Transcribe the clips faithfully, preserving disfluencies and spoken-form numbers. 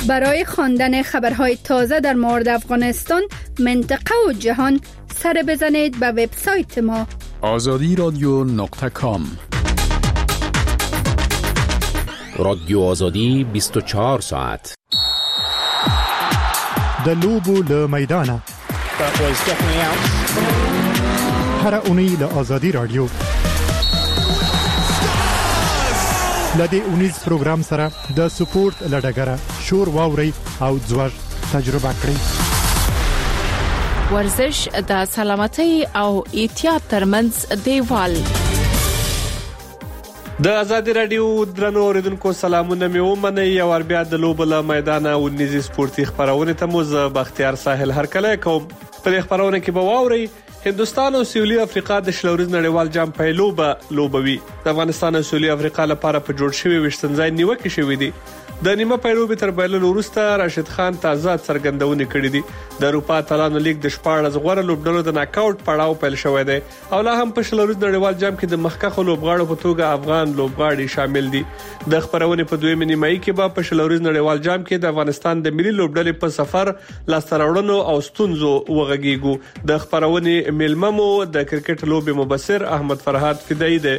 برای خواندن خبرهای تازه در مورد افغانستان، منطقه و جهان سر بزنید به وبسایت ما آزادی رادیو نقطه کام. رادیو آزادی بیست و چهار ساعت. د لوبو له میدانه هر اونۍ له آزادی رادیو لدې اونیز پروګرام سره د سپورت لډګره شور واوري او ځوړ تجربه کړئ. ورزش د سلامتۍ او احتیاط ترمنځ دیوال. د آزادی رادیو درنو اوریدونکو سلامونه مې ومنئ. یو ور بیا د لوبو له میدانه ونیزي سپورتي خبرونه ته مو زه بختیار ساحل هرکلی کوم. په خبرونه کې به واورئ هندوستان او سویلي افریقا د شلوريز نړیوال جام پیلوبه لوبوي. د افغانستان او سویلي افریقا لپاره په جوړ شوی وشتنځای نیوکه شوې دي. د نیمه پیلوبې تر بایللو وروسته راشد خان تازه څرګندونې کړې دي. د اروپا اتلانو لیګ د شپاړس غوړه لوبډلو د ناک آوټ پړاو پیل شوی دی او لا هم په شلوريز نړیوال جام کې د مخکخ لوبغاړو په توګه افغان لوبغاړي شامل دي. د خبرونه په دویمه نیمایي کې به په شلوريز نړیوال جام کې د افغانستان د ملي لوبډلې په سفر لاستراوړنو او ستونزو وغږیږو. د خبرونه ملممو د کرکټ لوبي مبصر احمد فرهاد فدایی دی.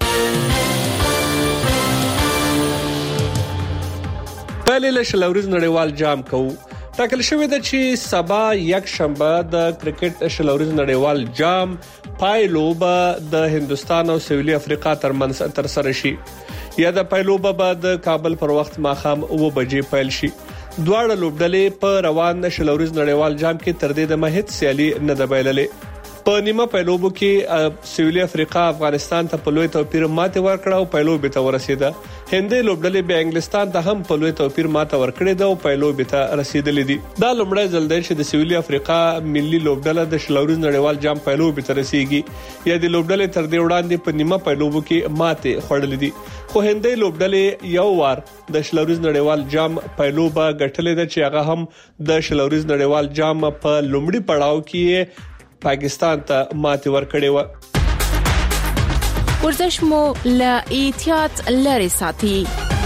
پهلې شلوريز نړیوال جام کوو. ټاکل شوې ده چې سبا یک شنبه د کرکټ شلوريز نړیوال جام پایلوبه د هندوستان او سویلي افریقا ترمنځ تر سره شي. یا د پایلوبه به د کابل پر وخت ماخام اوه بجې پیل شي. دواړه لوبډلې په روان شلوريز نړیوال جام کې تر دې د مهد سیالي نه د بایللې. په نیمه پیلوبو کې سویلي افریقا افغانستان ته په لوی توپیر ماته ورکړه او پیلوبې ته ورسیده. هندي لوبډلې به انګلستان ته هم په لوی توپیر ماته ورکړه او پیلوبې ته رسیدلې دي. دا لومړی ځل دی چې د سویلي افریقا ملي لوبډله د شلوريز نړیوال جام پیلوبې ته رسیږي. یا د لوبډلې تر دې وړاندې په نیمه پیلوبو کې ماته خوړلې دي. خو هندي لوبډلې یو وار د شلوريز نړیوال جام پیلوبه ګټلې ده چې هغه هم د شلوريز نړیوال جام په لومړي پړاو کې پاکستان ته ماته ورکړې و. ورزش مو له احتیاط لري ساتي.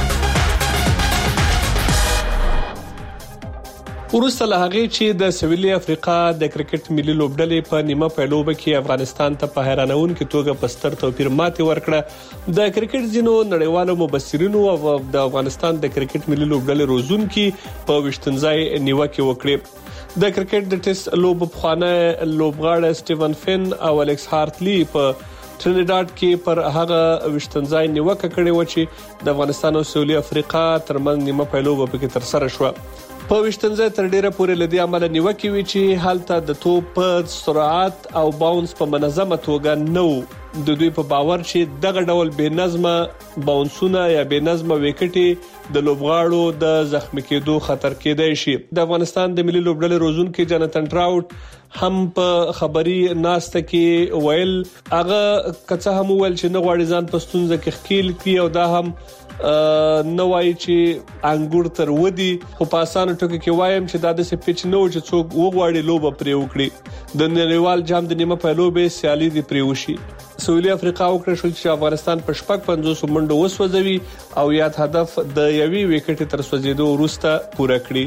ورسته له هغه چې د سویلي افریقا د کرکټ ملي لوبډلې په نیمه پیلوبه کې افغانستان ته په حیرانون کې توګه پستر توپیر ماته ورکړه. د کرکټ ځینو نړیوالو مبصرینو او د افغانستان د کرکټ ملي لوبډلې روزونکي په وشتنځای نیوکه وکړه. د کرکټ د ټیسټ لوب بخانه لوبغاړی سټیون فین او الکس هارتلی په ټرینیډاډ کې پر هغه وشتنځای نیوکه کړې و چې د افغانستان او سویلي افریقا ترمنځ نیمه پیلوبه پکې تر سره شو. په وشتنځای تر ډیره پورې لدی عمل نیوکه وی چې حالت د توپ په سرعت او باونس په منظمه توګه نو د دوی په باور چې دغه ډول بې نظمه باونسونه یا بې نظمه وکټي د لوبغاړو د زخمی کېدو خطر کېدای شي. د افغانستان د ملي لوبډلې روزونکي جاناتن ټراوټ هم په خبري ناسته کې ویل هغه کڅه هم ویل چې نه غواړي ځان په ستونزه کې خکیل کړي او دا هم نو وایي چې انګور تر ودی. خو په اسانه ټکو کې وایم چې دا د سپیچ نو چې څوک وغواړي لوبه پرې وکړي. د نړیوال جام د نیمه پیلوبې سیالي دی پرې وشي. سویلي افریقا وکړه شو چې افغانستان په شپږ پنځوس منډو وسوځوي او یاد هدف د یوې وکټ تر سوځیدو وروسته پوره کړی.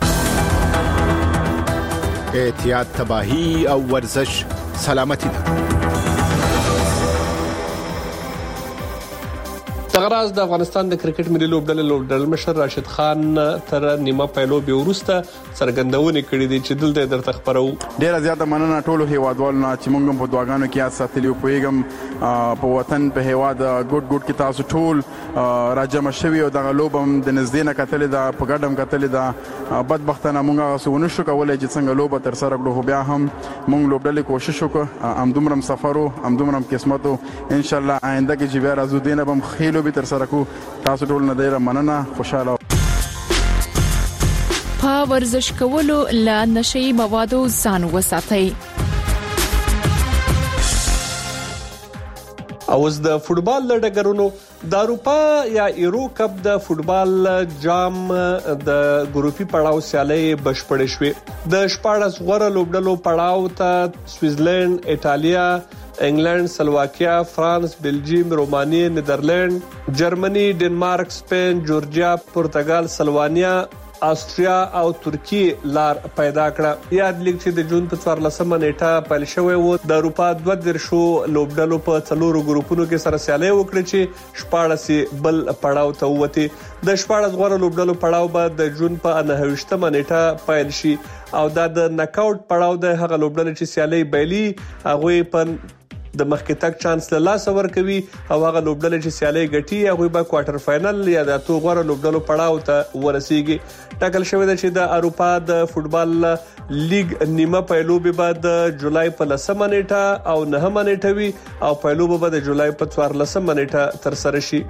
احتیاط تباہی او ورزش سلامتی ده. تغراز د افغانستان د کرکټ ملي لوبډلې لوبډل مشر راشد خان تر نیمه پیلوبې وروسته څرګندونه کړې دي چې دلته درته خبرو. ډیره زیاته مننه ټولو هیوادوالو نه چې موږ په دواګانو کې ساتلی پویګم په وطن په هیواد ګډ ګډ کې تاسو ټول راجمع شوي او دغه لوبم د نږدې نه کتلې ده په ګډم کتلې ده. بدبختانه موږ هغه ونه شو کولای چې څنګه لوبه تر سره کړو. بیا هم موږ لوبډلې کوشش وکړو ام دومره سفرو ام دومره قسمتو ان شاء الله آینده کې چې بیا راځو دینه بم خېلو به تر سره کو. تاسو ټول نه ډیره مننه. خوشاله په ورزش کولو له نشي موادو ځان وساتئ. اوس د فوتبال لړګرونو د اروپا یا ایرو کپ د فوتبال جام د ګروپي پړاو سیالي بشپړې شوې. د شپاړس غوړه لوبډلو پړاو ته سویټزرلند، ایتالیا، انګلند، سلواکیا، فرانس، بلجیم، رومانیه، نیدرلند، جرمني، ډنمارک، سپین، جورجیا، پرتګال، سلوانیا، آستریا او ترکیه لار پیدا کړه. یاد لیک چې د جون په څوارلسمه نیټه پیل شوی و د اروپا دوه درشو لوبډلو په څلورو ګروپونو کې سره سیالي وکړه چې شپاړس بل پړاو ته وته. د شپاړس غوړو لوبډلو پړاو به د جون په نهه نیټه پیل شي او دا د ناک اوټ پړاو د هغه لوبډلې چې سیالي بیلی هغه په د مخکې تک چانس له لاس ور کوي او هغه لوبډلې چې سیالي ګټي هغه به کوارټر فائنل یا د اتو غوړو لوبډلو پړاو ته ورسیږي. ټاکل شوی دی چې د اروپا د فوتبال لیګ نیمه پیلوبه به د جولای په لسمه نیټه او نهمه نیټه وي او پیلوبه به د جولای په څوارلسمه نیټه تر سره شي.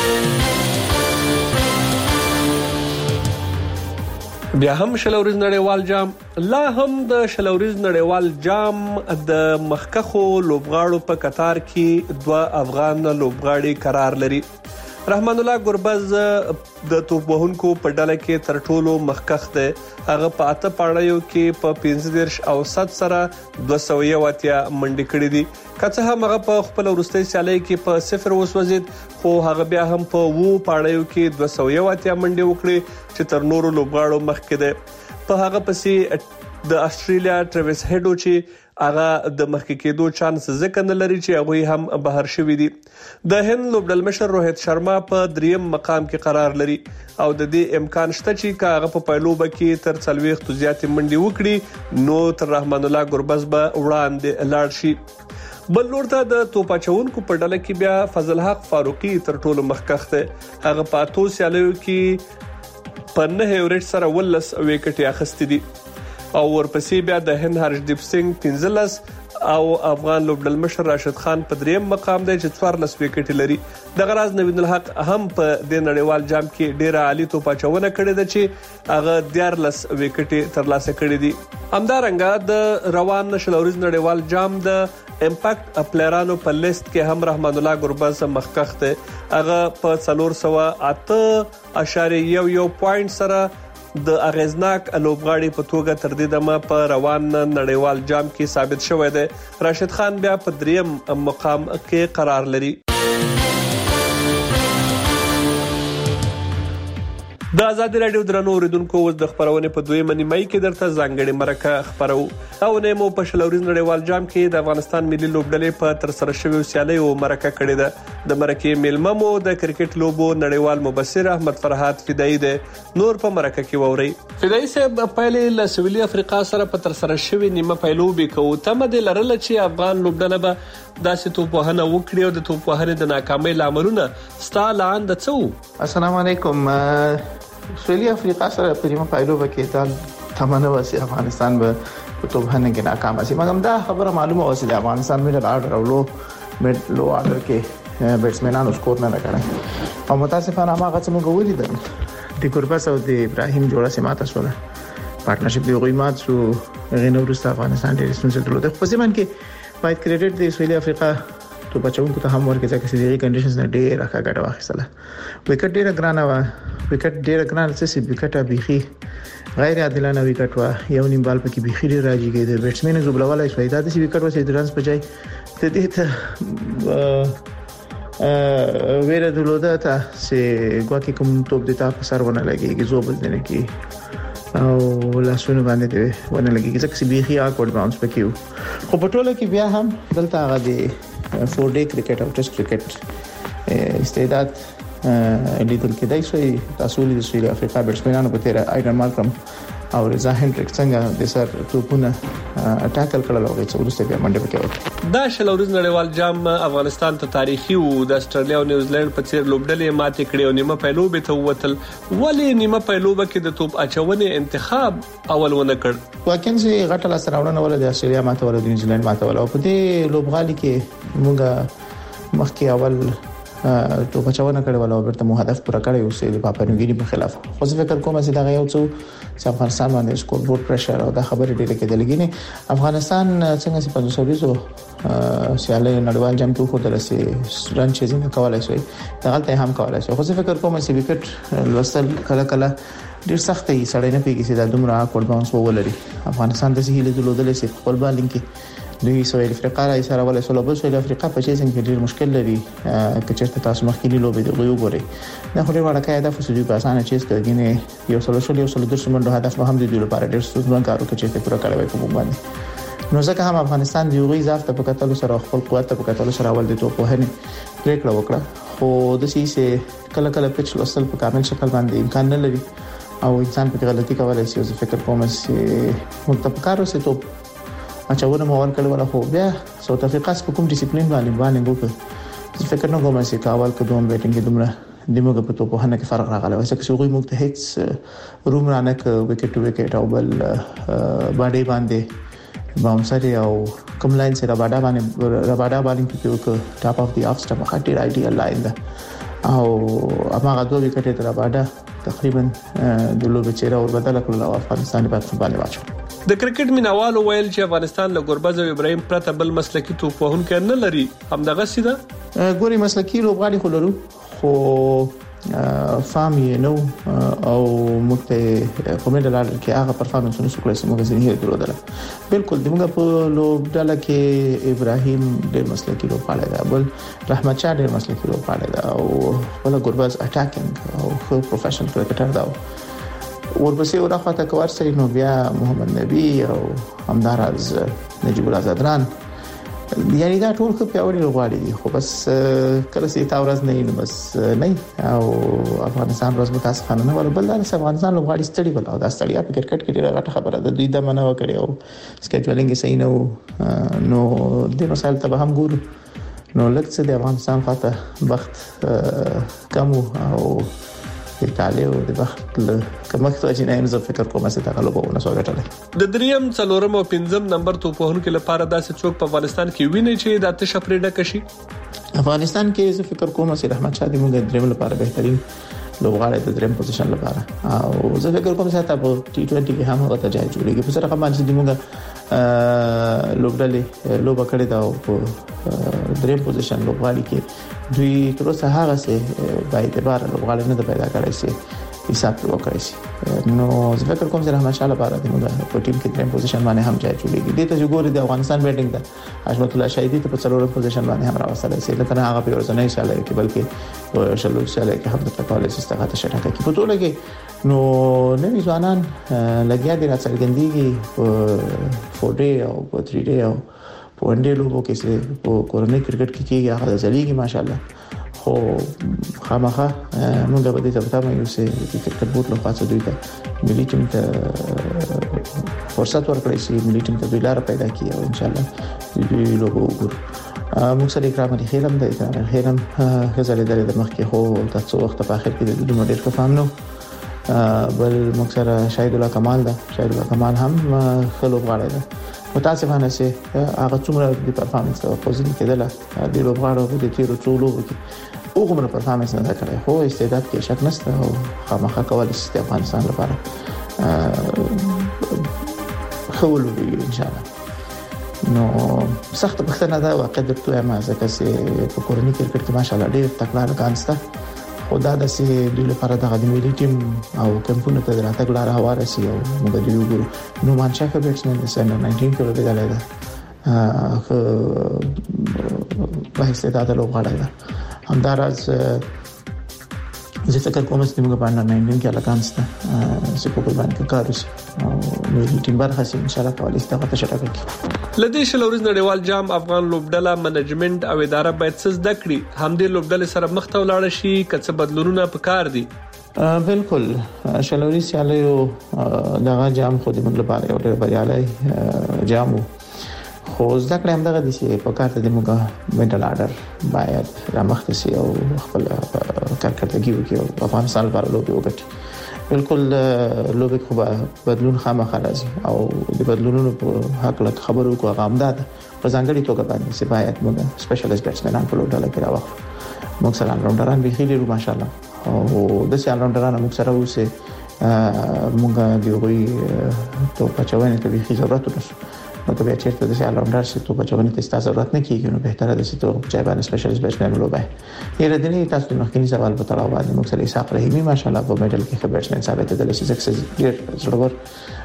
بیا هم شلوريز نړیوال جام لا هم د شلوريز نړیوال جام د مخکخو لوبغاړو په قطار کې دوه افغان لوبغاړي قرار لري. رحمان الله ګربز د توپ وهونکو په ډله کې تر ټولو مخکخ دی. هغه په اته پاړیو کې په پنځه دیرش او ست سره دوه سوه یو اتیا منډې کړې دي. که څه هم هغه په خپل وروستۍ سیالي کې په صفر وسوځید خو هغه بیا هم په وو پاړیو کې دوه سوه یو اتیا منډې وکړې چې تر نورو لوبغاړو مخکې دی. په هغه پسې د استرالیا ټریویس هډو چې هغه د مخکې کېدو چانس ځکه نه لري چې هغه هم بهر شوی دي. د هند لوبډل مشر روهیت شرما په دریم مقام کې قرار لري او د دې امکان شته چې هغه په پیلوبه کې تر څلويخت زیاتې منډې وکړي نو تر رحمان الله ګربز به وړاندې لاړ شي. بل لور ته د توپاچونکو په ډله کې بیا فضل حق فاروقي تر ټولو مخکخ دی. هغه په اتو سیالیو کې په نه ایوریج سره ولس وکټي اخستې دي او ورپسې بیا د هند هرشدیپ سنگ پنځلس او افغان لوبډل مشر راشد خان په دریم مقام دی چې څوارلس وکټ لري. د غراز نوین الحق هم په د نړیوال جام کې ډیره عالی توپاچونه کړې ده چې هغه دیارلس وکټ ترلاسه کړې دي. همدارنګه د روان شلوريز نړیوال جام د امپیکټ پلیرانو په لیست کې هم رحمان الله ګربز مخکخ دی. هغه په څلور سوه اته اشاریه یو یو پوینټ سره د اغیزناک لوبغاړي په توګه تر دې دمه په روان نړیوال جام کې ثابت شوی دی. راشد خان بیا په دریم مقام کې قرار لري. د آزادي رادیو درنو اوریدونکو اوس د خبرونه په دویمه نیمه کې درته ځانګړي مرکه خبرو او نه مو په شلوريز نړیوال جام کې د افغانستان ملي لوبډلې په تر سره شوی سیالي او مرکه کړې ده. د مرکه میلمه مو د کرکټ لوبو نړیوال مبصر احمد فرحات فدایي ده. نور په مرکه کې ووري. فدایي صاحب پهلې له سویلي افریقا سره په تر سره شوی نیمه پیلوبي کو تم د لرل چې افغان لوبډله به داسې توپ وهنه وکړي او د توپ وهنې د ناکامۍ لاملونه ستاله اند څو. السلام علیکم. سویلي افریقا سره په نیمه پیلوبه کې دا تمنه وسی افغانستان به په توپ وهنه کې ناکام شي مګر دا خبره معلومه وسی د افغانستان میډل آرډر او لو میډ لو آرډر کې بیټسمنانو سکور نه کړی او متاسفانه هغه څه موږ ولیدل د ګربز او د ابراهیم جوړه سماته شول پارټنرشپ دی غویمات سو غینو ورسته افغانستان ډېر ستونزې درلودې. په ځمن کې باید کریډټ د سویلي افریقا تو بچاونکو ته هم ورکړي چې سړي کنډیشنز نه ډېر راکا ګټه واخیستله. وکټ ډېر ګرانه و وکټ ډېر ګرانه چې وکټه بيخي غیر عادلانه وکټ و یو نیم بال پکې بيخي ډېر راځي کېده. بیټسمن زوبلواله شوی دا چې وکټ وسې د رنز بچای ته دې ته ویره دلوده ته چې ګواکې کوم توپ د تا په سر ونه لګي زوبل نه کی او لاسونه باندې دی ونه لګي چې بيخي اکورډ باونس پکې خو په ټوله کې بیا هم دلته هغه دی فور ډے کرکټ او ټیسټ کرکټ استعداد لیدل کېدای شي. تاسو د سویلي افریقا بیټسمنانو په تیر ایډن مارکرم او رضا هندریک څنګه د سر توپونه ټاکل کړل او چې ورسته بیا منډه وکړه. دا شلوريز نړیوال جام افغانستان ته تاریخي وو. د استرالیا او نیوزیلند په څیر لوبډلې ماتې کړې او نیمه پیلوبه ته ووتل. ولې نیمه پیلوبه کې د توپ اچونې انتخاب اول ونه کړ؟ واکن چې غټه لاس راوړنه ول د استرالیا ماته ول د نیوزیلند ماته ول او په دې لوبغالي کې موږ مخکې اول توپ اچونه کړې ول او ورته مو هدف پوره کړی او سې د پاپانوګيري په خلاف. خو زه فکر کوم چې دا یو څو چې افغانستان باندې سکور بورډ پریشر او دا خبره ډیره کېدلګي نه افغانستان څنګه چې په دوه سو سیاله نړیوال جام کې خو درسي رن چیزینګ کولای شي دا غلطه هم کولای شي. خو زه فکر کوم چې وکټ لوستل کله کله ډیر سخت دی سړی نه پیږي چې دا دومره اکورډ باونس ولري. افغانستان د سهیل دلودل سي خپل بالینګ کې دوی سویل افریقا را سره ولې سولو بل سویل افریقا په چیزن کې ډیر مشکل لري چې چېرته تاسو مخکې لوبې دی وګورئ دا خو ډیر وړه کای د فوسدي په اسانه چیز کوي یو سلو شل یو سلو د شمن د هدف مهم دي د لپاره ډیر ستونزمن کارو کې چې پوره کړی وي کوم باندې نو ځکه هم افغانستان دی یوغي ضعف ته په کتلو سره خپل قوت ته په کتلو سره ول دي ته په هني پریکړه وکړه خو د سې کله کله پچ لوسل په کامل شکل باندې امکان نه لري او انسان په غلطي کولای شي زه فکر کوم چې متفکر اوسه ته اچونه مو ورکړل ولا خو بیا ساوث افریقا په کوم ډیسپلین باندې باندې وکړ فکر نه کوم چې کاول کډوم بیټینګ دومره دماغ په تو په هنه کې فرق راغلی وایي چې شوغي موږ ته هیڅ روم رانه ک وکټ وکټ او بل باندې باندې بامسري او کوم لاین سره باډا باندې رباډا باندې کې یو ټاپ اف دی اف سټم خاطر ایډیال لاین ده او هغه دوه وکټ تر باډا تقریبا د لوبې چیرې اور بدل کړل او افغانستان په فوتبال واچو د کرکټ مینوالو ویل چې افغانستان له ګوربز او ابراهيم پرته بل مسلکي توپوهونکي نه لري همدغه سیده ګوري مسلکي لوبغاړي خو لرو خو فهم یې نو او مکته کومه ډول کې هغه پرفارمنس نو سکول سم غزنی هي درودله بالکل دموږ په لوبډاله کې ابراهيم ډېر مسلکي لوبغاړی دی بل رحمت شاه ډېر مسلکي لوبغاړی دی او بل ګوربز اٹاکینګ او خو پروفیشنل کرکټر دی ورپسې ورخواته کوار سي نو بیا محمد نبی او همدارز نجیب الله زدران یعنی دا ټول خو پیاوړي لوبغاړي دي خو بس کله چې تا ورځ نه نه بس نه او افغانستان ورځ متاسفانه نه ول بل دا افغانستان لوبغاړي ستړي ول او دا ستړیا په کرکټ کې ډیره غټه خبره ده دوی د منو کړي او سکیجولینګ یې صحیح نه نو د مسایل ته هم ګورو نو لکه د افغانستان خاطر وخت کم او ایتالیا او د وخت له کمښت وجې نه زه فکر کوم چې دا غلبونه سو غټلې د دریم څلورم او پنځم نمبر توپوهونکو لپاره داسې څوک په افغانستان کې ویني چې د اتش پرېډه کشي افغانستان کې زه فکر کوم چې رحمت شاه د موږ دریم لپاره بهترین لوبغاړی د دریم پوزیشن لپاره او زه فکر کوم چې تاسو په ټي ټوئنټي کې هم هغه ته ځای جوړیږي په سره باندې د موږ لوبډلې لوبه کړې دا په دریم پوزیشن لوبغاړي کې دوی تر اوسه هغه څه د اعتبار لوبغاړي نه پیدا کړی شي حساب وکړی شي نو زه فکر کوم چې رحمت شاه لپاره د موږ په ټیم کې دریم پوزیشن باندې هم ځای جوړیږي د ته جو ګوري د افغانستان بیټینګ ده حشمت الله شهیدی ته په څلورم پوزیشن باندې هم راوستل شي لکه هغه په ورځنۍ شاله کې بلکې په شلو شاله کې هم د پالیس استغاثه شټه کوي په ټوله کې نو نوې ځوانان لګیا دي راڅرګندېږي په فور ډے او په تھری ډے او په انډې لوبو کې چې په کورنۍ کرکټ کې کېږي هغه ځلېږي ماشاءالله خو خامخا موږ به دې ته پاتمه یو چې کرکټ بورډ له خاصه دوی ته ملي ټیم ته فرصت ورکړي چې ملي ټیم ته دوی لار پیدا کړي او ان شاء الله دوی لوبو وګورو موږ سره کرام دي خیرم دی دا خیرم غزل درې د مخ کې هو تاسو وخت په اخر کې د موډل کو فهم نو بل موږ سره شاهد الله کمال دا شاهد الله کمال هم خلوب غاړه ده متاسفانه چې هغه څومره د پرفارمنس او پوزیشن کې ده د لوبغاړو په تیرو ټولو کې وګوره پرفارمنس نه کړی خو استعداد کې شک نشته او خامخا کولای شي د افغانستان لپاره خول وي ان شاء الله نو سخت پښتنه دا واقع درته ما ځکه چې په کورنۍ کرکټ کې ماشاءالله ډېر تکړه کانسته خدا د سي د لپاره د غدمي ټیم او کمپونه ته دراتګ لار هواره سي او موږ د وګورو نو مانشا کې بیټسمن د سن ناینټین کې ولګل دا په استعداد له غړای دا همدارز زه فکر کوم چې موږ باندې ناینټین کې لکانسته چې په باندې کار وشي او ملي ټیم برخه سي ان شاء الله کولای شي دا څه کوي لدې شلوريز نړیوال جام افغان لوبډله منیجمنت او اداره باید څه زده کړي همدې لوبډله سره مخ ته ولاړ شي کڅ بدلونونه پکار دي بالکل شلوريز یالیو دغه جام خو د موږ لپاره یو ډېر بریالي جام خو زده کړم دغه د سي په کار ته د موږ منټل اډر باید را مخ ته سي او خپل کارکړتګي وکړي او افغانستان لپاره لوبي وکړي بالکل لوبي خو بدلون خامخا راځي او د بدلونونو په حق له خبرو کو غامداد په ځانګړي توګه باندې چې باید موږ سپیشلیست بیټسمنان په لوبډله کې راوخو موږ سره راوندران به خېلې رو ماشاءالله او د سیال راوندران موږ سره اوسه موږ دی وی ته په چوانه ته به ضرورت ورسو نو ته بیا چیرته د سیال راوندر چې ته په چوانه ته ستاسو ضرورت نه کیږي نو بهتره ده چې ته چای باندې سپیشلیست بیټسمن لوبای یره د دې تاسو نو کینی سوال په تړاو باندې موږ سره اسحاق رحیمی ماشاءالله په میډل کې خبرشن ثابت دي چې سکسس ډیر ضرور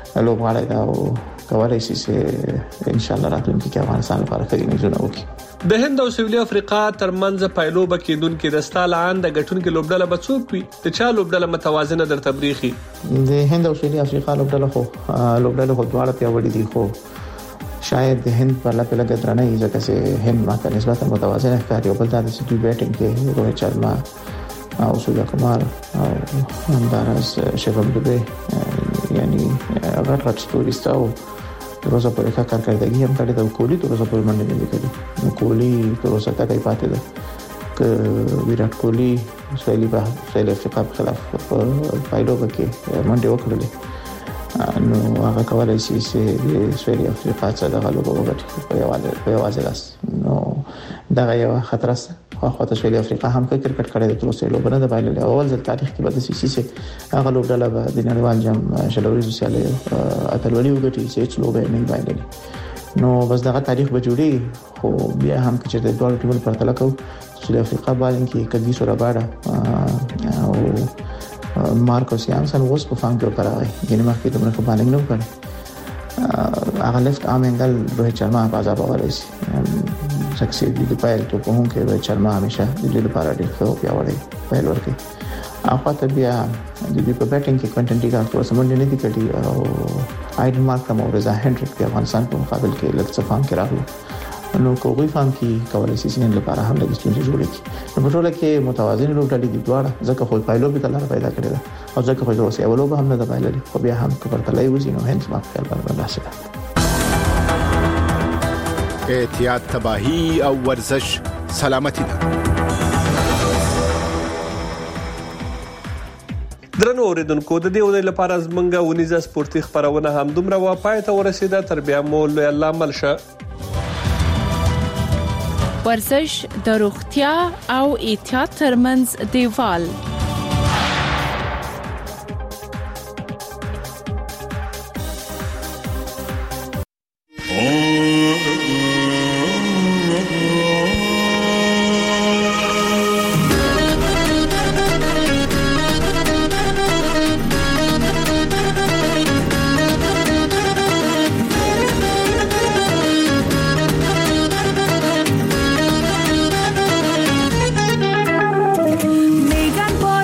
لوبغاړی دا او کولای شي چې ان شاء الله راتلونکي کې افغانستان لپاره ښه نتیجه وکړي. د هند او سویلي افریقا ترمنځ پایلوبه کېدونکې د ستالان د غټونکو لوبډله به څوک وي؟ د چا لوبډله متوازنه در تبریخي؟ د هند او سویلي افریقا لوبډله خو لوبډله خو دواړه پیاوړي دي، خو شاید د هند په لپاره لګ درنه یې ځکه چې هند ماته نسبتا متوازنه ښکاري او بل دا چې دوی بیټینګ کې روهیت شرما او سوریا کمار او همدارس شیوم دوبه یعنی غټ غټ ستوريستا او تر اوسه پورې ښه کارکړدګي هم کړې ده. کوهلی تر اوسه پورې منډه نه کړې، نو کوهلی تر اوسه تاګي پاتې ده ک ویرات کوهلی سویلي په سویلي افریقا په خلاف پایلوبه کې منډه وکړلې، نو هغه کولای شي چې د سویلي افریقا څخه د غلبو وګټي په یوازې په یوازې لاس. نو دا یو خطر است. خو د سویلي افریقا هم کې کرکټ کړی د تر اوسه لوبنه د بایللې اول ځل تاریخ کې به د سي سي هغه لوبډله به د نړیوال جام شلوري سوسیالي اتلولي وګټي چې هیڅ لوبه نه بایللې. نو بس دغه تاریخ به جوړي، خو بیا هم چې د دوه ټیمونو پرتله کوو سویلي افریقا باندې کې کدي سره باډه او مارکوس یانسن اوس په فام کې راغی، یعنی مخکې د منخ باندې نه وکړ. هغه لیفت ارم انګل روهیت شرما په ځای باندې شي سکسید دی پایل ته په هون کې روهیت شرما همیشه د دې لپاره ډېر ښه پیاوړی پایل ورکړي. هغه ته بیا د دې په بیټینګ کې کوینټن ډي ګارد اوس باندې نه دی کړی او آیډن مارکرم او رضا هندریک د افغانستان په مقابل کې لږ څه فام کې راغلو، نو کوغوی فام کې کولای شي چې لپاره هم لږ ستونزې جوړې کړي. نو په ټوله کې متوازن لوبډلې دي دواړه، ځکه خو پایلوبې ته لار پیدا کړې ده او ځکه خو اوس یو لوب هم نه ده بایللې، خو بیا هم کبرتلای وځي نو هند ما خپل باندې راسي. احتیاط تباہی او ورزش سلامتی ده. درنو اوریدونکو د دې ورځې لپاره زمونږه ونیزه سپورتي خبرونه هم دومره و پای ته ورسیده. تر بیا مو له الله ملشه. ورزش د روغتیا او احتیاط ترمنځ دیوال. Megan Boy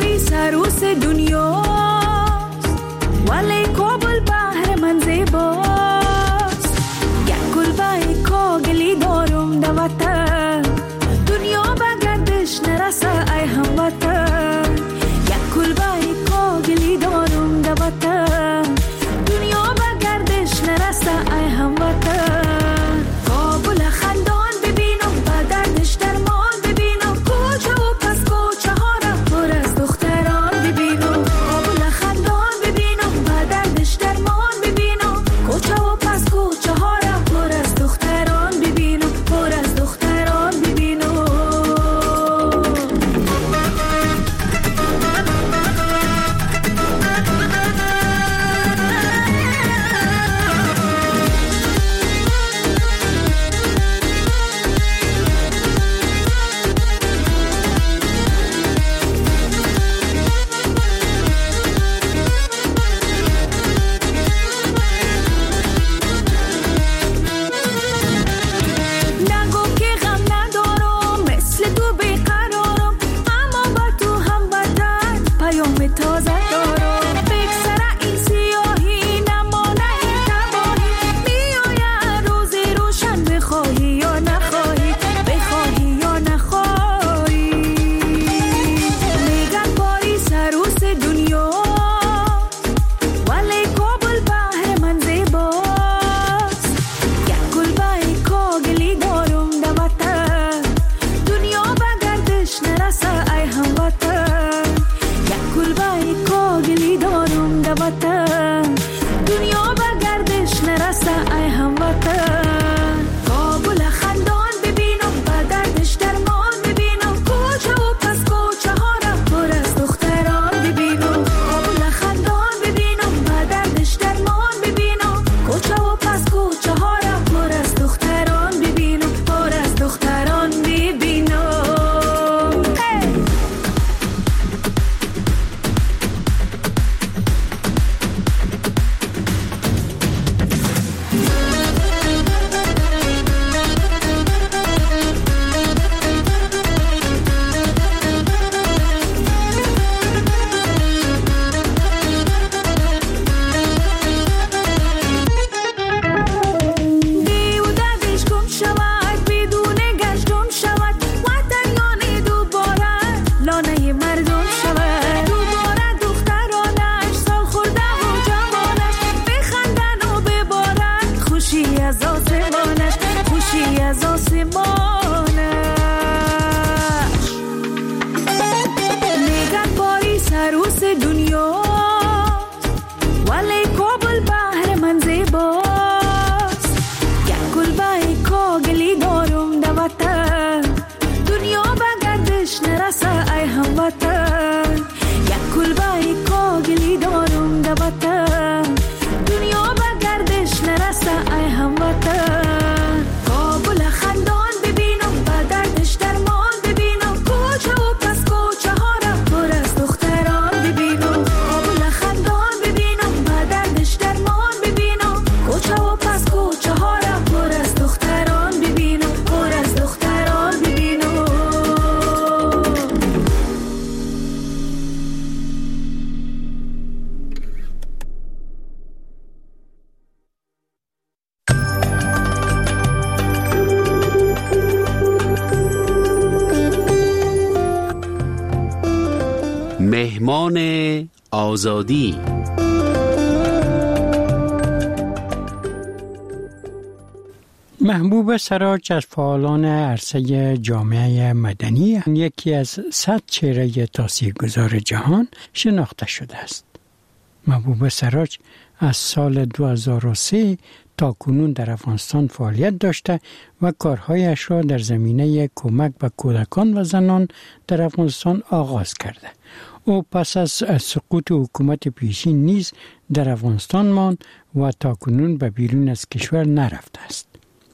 دنیا ولی کابل بحر من زیباست یک کلبه کاغلی دارم در وطن دنیا به گردش نرسه ای هموطن یک کلبه کاغلی دارم در وطن دنیا به گردش نرسه ای هموطن کابل خندان ببینم به گردش درمان ببینم کوچه و پس کوچه ها را پر از دختران ببینم کابل خندان ببینم به گردش درمان ببینم کوچه و پس کوچه ها را پر از دختران ببینم پر از دختران ببینم مهمان آزادی. محبوب سراج از فعالان عرصه جامعه مدنی یکی از صد چهره تاثیرگذار جهان شناخته شده است. محبوب سراج از سال دو هزار و سه تا کنون در افغانستان فعالیت داشته و کارهایش را در زمینه کمک به کودکان و زنان در افغانستان آغاز کرده. او پس از سقوط حکومت پیشین نیز در افغانستان ماند و تا کنون به بیرون از کشور نرفته است.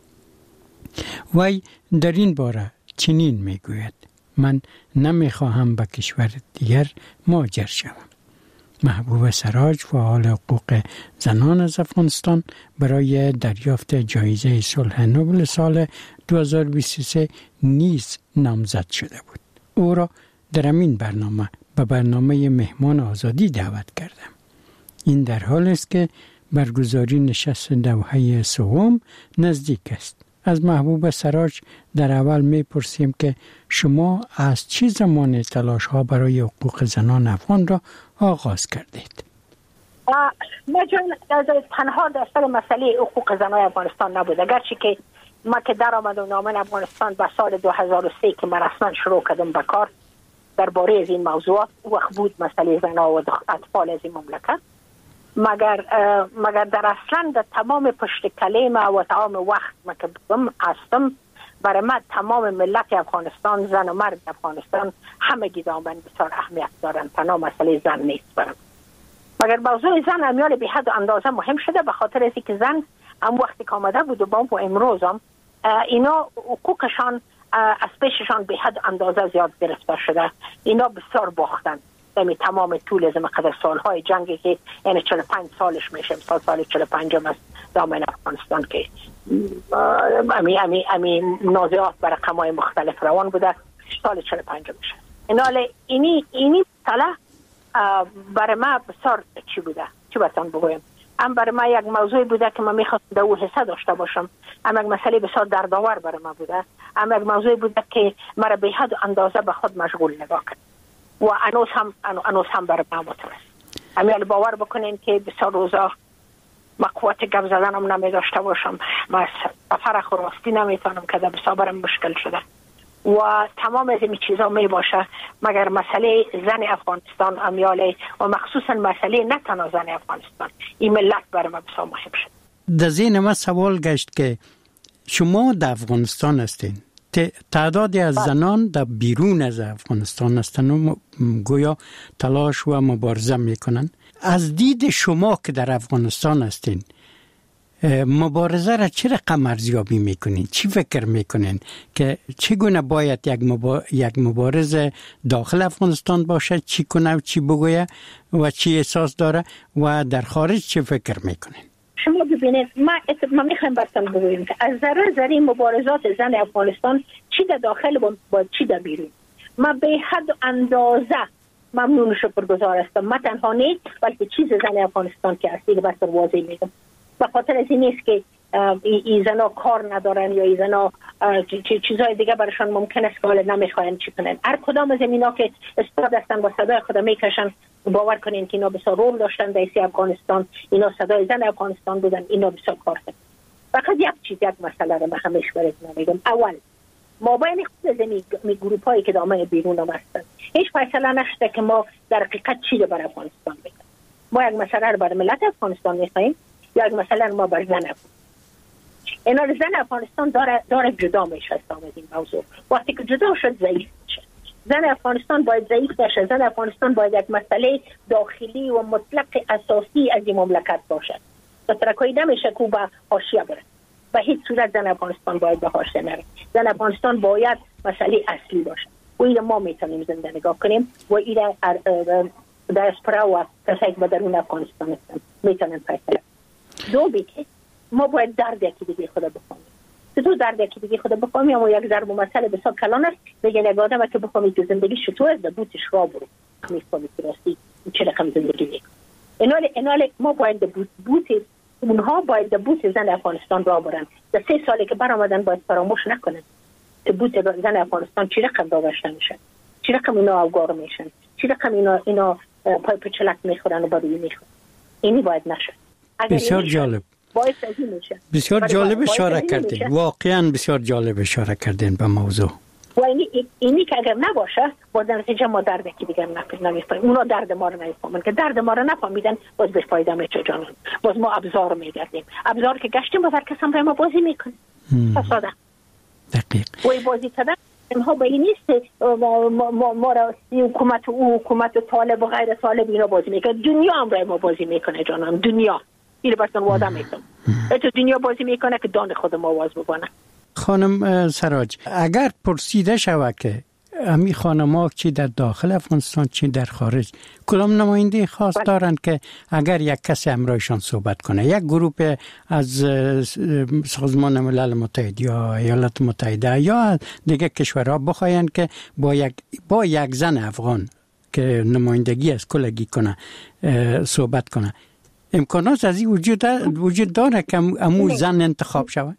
وی در این باره چنین میگوید: من نمیخواهم به کشور دیگر مهاجر شوم. محبوب سراج فعال حقوق زنان از افغانستان برای دریافت جایزه صلح نوبل سال دو هزار و بیست و سه نیز نامزد شده بود. او را در این برنامه به برنامه مهمان آزادی دعوت کردم. این در حال است که برگزاری نشست دوحه سوم نزدیک است. از محبوب سراج در اول میپرسیم که شما از چه زمان تلاش ها برای حقوق زنان افغان را آغاز کردید؟ ما جان تنها در سر مسئله حقوق زنان افغانستان نبود، اگرچه که ما که در آمدم نامن افغانستان به سال دو هزار و سه که من رسما شروع کردم به کار درباره از این موضوعات، وقت بود مسئله زنان و اطفال از این مملکت، مگر مگر در اصلا در تمام پشت کلیم و تمام وقت ما که بودم هستم، برای من تمام ملت افغانستان، زن و مرد افغانستان همه گیدان بسیار اهمیت دارن، تنها مسئله زن نیست برم. مگر موضوع زن امیال به حد و اندازه مهم شده، به خاطر ازی که زن هم وقتی که آمده بود و با و امروز هم اینا حقوقشان از پیششان به حد اندازه زیاد گرفته شده. اینا بسیار باختن دمی تمام طول از مقدر سالهای جنگی که یعنی چهل و پنج سالش میشه، سال سال چهل و پنج از دامن افغانستان که امی امی امی منازعات بر رقم‌های مختلف روان بوده، سال چهل و پنج میشه. اینا اینی اینی ساله برای ما بسیار چی بوده، چی باتون بگویم، هم برای ما یک موضوع بوده که من میخواستم در او حصه داشته باشم، هم یک مسئله بسیار دردآور برای ما بوده، هم یک موضوع بوده که مرا به حد اندازه به خود مشغول نگاه کرد و انوس هم انوس هم برای ما مترس. امیال باور بکنین که بسیار روزا ما قوت گپ زدن هم نمی داشته باشم، ما سفر خراستی نمیتونم که در بسیار برم مشکل شده و تمام از این چیزا می باشه، مگر مسئله زن افغانستان امیاله و مخصوصا مسئله نه تنها زن افغانستان، این ملت برای ما بسیار مهم شد. در ذهن من سوال گشت که شما در افغانستان هستین، تعدادی از زنان در بیرون از افغانستان هستند و گویا تلاش و مبارزه میکنن. از دید شما که در افغانستان هستین، مبارزه را چه رقم ارزیابی میکنین؟ چی فکر میکنین که چگونه باید یک, مبا... یک مبارز داخل افغانستان باشه، چی کنه و چی بگویه و چی احساس داره، و در خارج چه فکر میکنین؟ شما ببینید، ما ما میخوایم براتون بگویم که از ذره ذره مبارزات زن افغانستان چی در داخل و با چی در بیرون، ما به حد و اندازه ممنون شکرگزار هستم. ما تنها نیست بلکه چیز زن افغانستان که اصلی بس واضح میگم، به خاطر از این نیست که ای زنا کار ندارن یا ای زنا چیزهای دیگه برشان ممکن است که حالا نمیخواین چی کنن. هر کدام از اینا که استاد هستن و صدای خود میکشن، باور کنین که اینا بسیار رول داشتن در افغانستان، اینا صدای زن افغانستان بودن، اینا بسیار کار کردن. فقط یک چیز، یک مسئله رو من همیشه براتون میگم. اول ما بین خود زمین می گروپ هایی که دامن بیرون هم هستند هیچ فیصله نشده که ما در حقیقت چی رو برای افغانستان بکنیم. ما یک مسئله رو برای ملت افغانستان میخوایم یا یک مسئله ما برای زن افغانستان. اینا زن افغانستان داره داره جدا میشه از این موضوع. وقتی که جدا شد ضعیف میشه. زن افغانستان باید ضعیف باشه. زن افغانستان باید یک مسئله داخلی و مطلق اساسی از این مملکت باشد. ترکایی نمیشه که به حاشیه بره. به هیچ صورت زن افغانستان باید به حاشیه نره. زن افغانستان باید مسئله اصلی باشه. و این ما میتونیم زنده نگاه کنیم و این دیاسپورا و کسایی که به درون افغانستان هستن میتونن فیصله. دو بیکه ما باید درد یکی دیگه خود بفهمیم. تو درد یکی دیگه خود بفهمیم اما یک ضرب مسئله بسیار کلان است. میگن یک آدم که بفهمید که زندگی چطور است بوتش را برو. میفهمید که راستی چه رقم زندگی میکنه. اینال اینال ما باید بوت بوت اونها باید بوت زن افغانستان را برن. در سه سالی که برآمدن باید فراموش نکنن. که بوت زن افغانستان چی رقم داشته میشن. چی رقم اینا اوگار میشن. چی رقم اینا اینا پای پچلک میخورن و باروی میخورن. اینی باید نشه. بسیار جالب. بسیار جالب اشاره کردین. واقعا بسیار جالب اشاره کردین به موضوع. و اینی اینی که اگر نباشه باز در نتیجه ما درد کی دیگر نمیفهمیم. اونا درد ما رو نمیفهمن که درد ما رو نفهمیدن باز به فایده میشه جانم. باز ما ابزار میگردیم. ابزار که گشتیم باز هر کس هم ما بازی میکنه. فساده. دقیق. و بازی کردن اینها به این نیست ما ما ما را حکومت او حکومت طالب و غیر طالب اینا بازی میکنه. دنیا هم را ما بازی میکنه جانم. دنیا این براتون وعده میکنم. تو دنیا بازی میکنه که دان خود ما واز بکنه. خانم سراج اگر پرسیده شود که امی خانم‌ها چی در داخل افغانستان چی در خارج کدام نماینده خاص دارند که اگر یک کسی همراهشان صحبت کنه یک گروه از سازمان ملل متحد یا ایالات متحده یا دیگه کشورها بخواین که با یک با یک زن افغان که نمایندگی از کلگی کنه صحبت کنه امکانات از این وجود وجود داره که امو زن انتخاب شود؟